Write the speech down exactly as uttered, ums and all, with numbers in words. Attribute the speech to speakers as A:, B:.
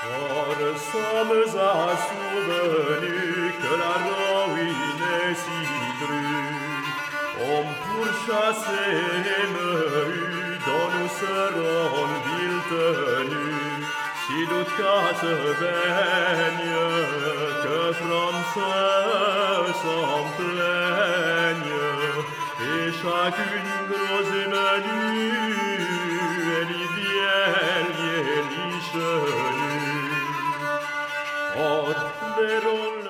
A: Or sommes à souvenu que la ruine est si crue. On pourchassait les merues dont nous serons ville tenus. Si d'autres se baigne, que France s'en plaigne, et chacune grosse et menue, elle y vient, elle y est liche nue. Or, verrons